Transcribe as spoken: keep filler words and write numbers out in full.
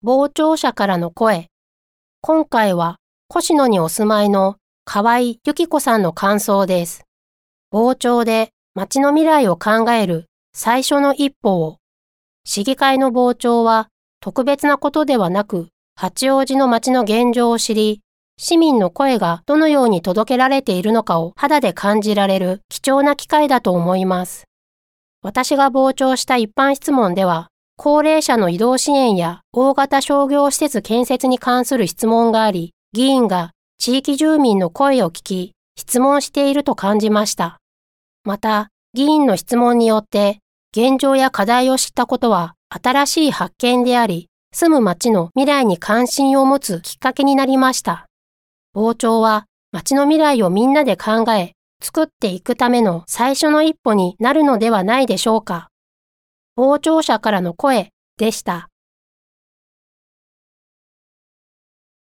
傍聴者からの声。今回は越野にお住まいの河合由紀子さんの感想です。傍聴で町の未来を考える最初の一歩を。市議会の傍聴は特別なことではなく、八王子の町の現状を知り、市民の声がどのように届けられているのかを肌で感じられる貴重な機会だと思います。私が傍聴した一般質問では、高齢者の移動支援や大型商業施設建設に関する質問があり、議員が地域住民の声を聞き、質問していると感じました。また、議員の質問によって、現状や課題を知ったことは新しい発見であり、住む町の未来に関心を持つきっかけになりました。傍聴は町の未来をみんなで考え、作っていくための最初の一歩になるのではないでしょうか。傍聴者からの声でした。